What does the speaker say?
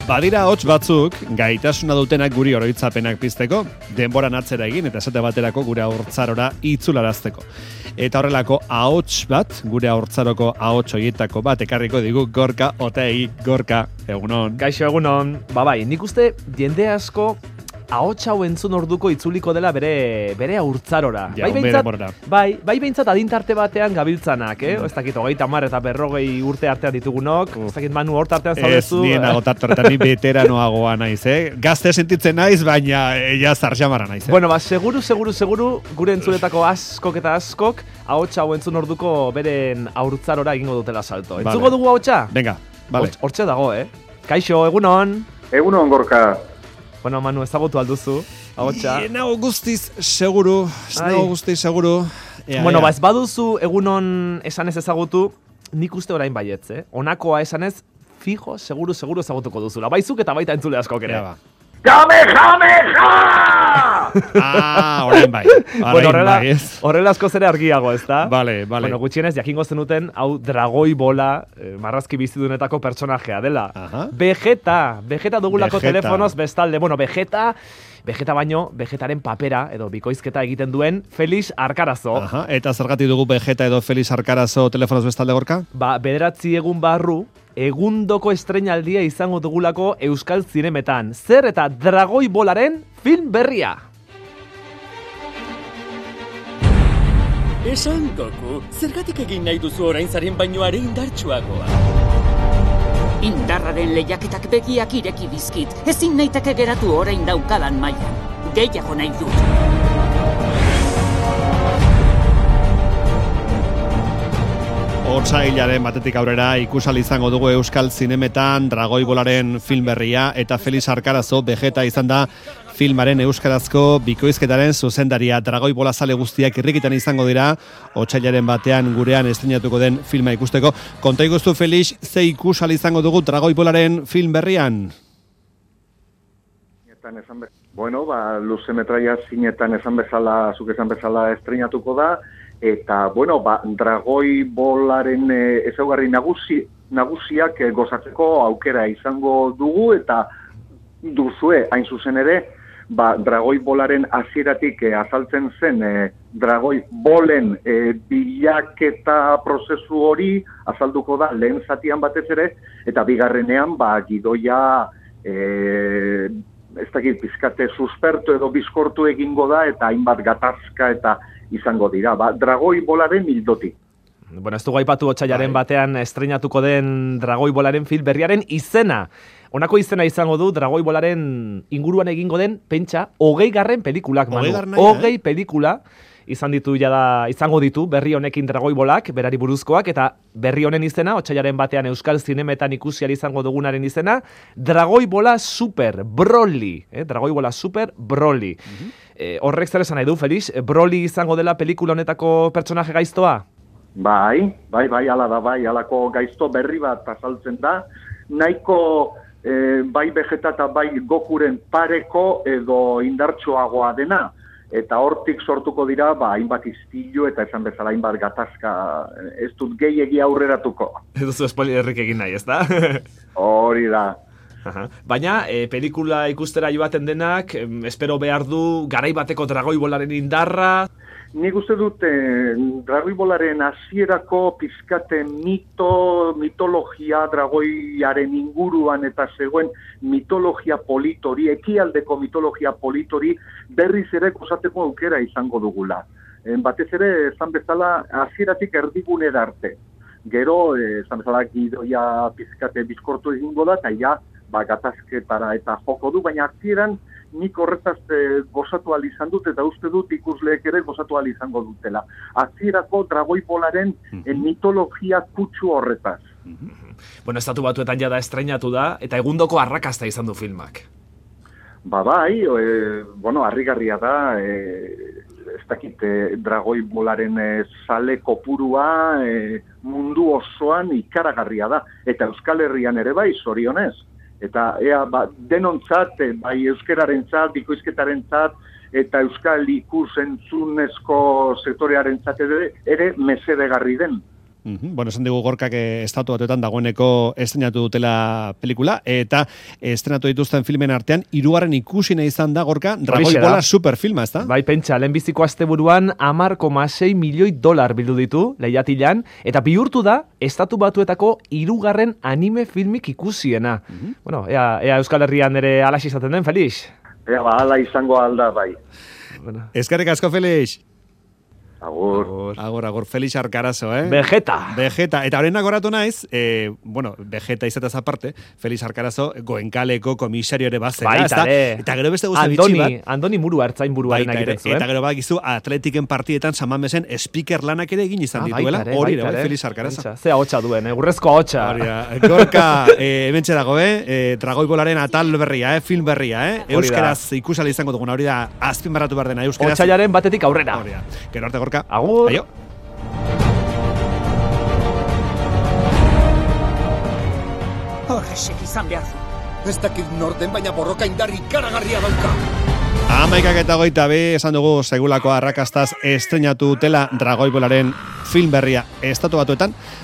Badira hots batzuk gaitasuna dutenak guri oroitzapenak pizteko, denboran atzera egin eta esate baterako gure haurtzarora itzularazteko. Eta horrelako ahots bat, gure haurtzaroko ahots horietako bat ekarriko digu Gorka Otegi. Gorka, egunon. Kaixo, egunon. Bai, nik uste jende asko ahots hau entzun orduko itzuliko dela bere haurtzarora. Ja, bai behintzat adintarte batean gabiltzanak, Ez dakit, 30 eta 40 urte artean ditugunok, ez dakit Manu hort artean zaudezu. Ez nien agotartorretan, ni veteranoagoa naiz, Gazte sentitzen naiz, baina ja zarxamarra naiz, Bueno, seguru, gure entzuletako askok eta askok, ahots hau entzun orduko beren haurtzarora egingo dutela salto. Entzuko dugu ahotsa? Venga, vale. Hortxe dago, Kaixo, egunon. Egunon, Gorka. Bueno, Manu, ezagutu alduzu, ahotsa. Nago guztiz seguru. Bueno, ez baduzu egunon esanez ezagutu, nik uste orain baietz, Honakoa esanez, fijo, seguru ezagutuko duzula. Baizuk eta baita entzule askok ere. Kamehameha! Orain bai. Horrela askoz ere argiago, ezta? Vale. Bueno, gutxienez, jakingo zenuten, hau dragoi bola, marrazki bizidunetako pertsonajea dela. Vegeta dugulako telefonoz bestalde. Bueno, Vegeta baino, Vegetaren papera, edo bikoizketa egiten duen, Felix Arkarazo. Eta zergatik dugu Vegeta edo Felix Arkarazo telefonoz bestalde, Gorka? 9 egun barru, egundoko estreinaldia izango dugulako Euskal Zinemetan. Zer eta dragoi bolaren film berria. Esan, Goku, zergatik egin nahi duzu orain zaren bainoare indartsuagoa? Indarraren lehiaketak begiak ireki dizkit. Ezin naiteke geratu orain daukadan mailan. Gehiago nahi dut. Otsailaren batetik aurrera ikusal izango dugu Euskal Zinemetan dragoi bolaren film berria eta Felix Arkarazo Vegeta izan da filmaren euskarazko bikoizketaren zuzendaria. Dragoi bola zale guztiak irrikitan izango dira otsailaren batean gurean estreinatuko den filma ikusteko. Konta igustu, Felix, ze ikusal izango dugu dragoi bolaren film berrian? Bueno, luze metraia zinetan zuk esan bezala estreinatuko da. Eta, bueno, dragoi bolaren ezaugarri nagusiak gozatzeko aukera izango dugu, eta duzue, hain zuzen ere, dragoi bolaren hasieratik azaltzen zen dragoi bolen bilaketa prozesu hori azalduko da lehen zatian batez ere, eta bigarrenean, gidoia ez dakit pizkate suspertu edo bizkortu egingo da, eta hainbat gatazka eta izango dira, dragoi bolaren ildotik. Bueno, ez dugu aipatu otsailaren batean estreinatuko den dragoi bolaren film berriaren izena. Honako izena izango du dragoi bolaren inguruan egingo den, pentsa, 20. pelikulak, Manu. 20 pelikula izango ditu berri honekin dragoi bolak, berari buruzkoak, eta berri honen izena, otsailaren batean Euskal Zinemetan ikusial izango dugunaren izena, Dragoi Bola Super Broly. Dragoi Bola Super Broly. Horrek zer esan nahi du, Felix? Broly izango dela pelikula honetako pertsonaje gaiztoa? Bai, ala da, alako gaizto berri bat azaltzen da. Nahiko bai Vegeta eta bai Gokuren pareko edo indartsuagoa dena. Eta hortik sortuko dira, hainbat istilu eta esan bezala hainbat gatazka, ez dut gehiegi aurreratuko. Ez duzu spoilerrik egin nahi, ez da? Hori da. Baina, pelikula ikustera joaten denak, espero behar du garai bateko dragoi bolaren indarra. Nik uste dut dragoi bolaren hasierako pizkate mitologia dragoiaren inguruan eta zegoen mitologia politori, ekialdeko mitologia politori berriz ere gozateko aukera izango dugula. Batez ere, esan bezala, hasieratik erdigunera arte. Gero, esan bezala, gidoia pizkate bizkortu egingo da, eta ja, gatazketara eta joko du, baina hasieran nik horretaz gozatu ahal izan dut, eta uste dut ikusleek ere gozatu ahal izango dutela. Hasierako dragoi bolaren mitologia kutsu horretaz. Bueno, Estatu Batuetan jada estreinatu da, eta egundoko arrakasta izan du filmak. Bai, harrigarria da, ez dakit, dragoi bolaren zale kopurua mundu osoan ikaragarria da, eta Euskal Herrian ere bai, zorionez. Eta denontzat, bai euskerarentzat, bikoizketarentzat, eta euskal ikusentzunezko sektorearentzat ere mesedegarri den Bueno, esan dugu Gorkak estatu batuetan dagoeneko estrenatu dutela pelikula, eta estrenatu dituzten filmen artean, 3. ikusina izan da, Gorka, Dragoi Bola superfilma, ez da? Bai, pentsa, lehenbiziko asteburuan 10,6 milioi dolar bildu ditu, lehiatilan, eta bihurtu da, estatu batuetako 3. anime filmik ikusiena. Bueno, ea Euskal Herrian ere alax izaten den, Felix? Ea, ala izango alda, bai. Bueno. Eskerrik asko, Felix. Agur. Felix Arkarazo, Vegeta. Eta horren agoratu naiz, Vegeta izatez aparte, Felix Arkarazo goenkaleko komisario ere bazera. Baita, eta gero beste guzti bitxi bat. Andoni muru hartzain buruaren egiten zuen. Eta gero gizu Atletiken partietan Samamesen speaker lanak ere egin izan dituela. Hori ere, Felix Arkarazo. Zea hotxa duen, urrezko hotxa. Gorka, hementxe dago, Dragoi Bolaren atal berria, film berria, Euskaraz ikusala izango duguna, hori da azpimarratu behar dena, Euskaraz. Otsailaren batetik aurrera. Gero arte, Gorka. Agur. Aio. Horrexek izan behar du. Ez dakit norden, baina borroka indarri ikaragarria dauka. 11:22 esan dugu segulako arrakastaz estrenatu dutela Dragoi Bolaren film berria estatu batuetan.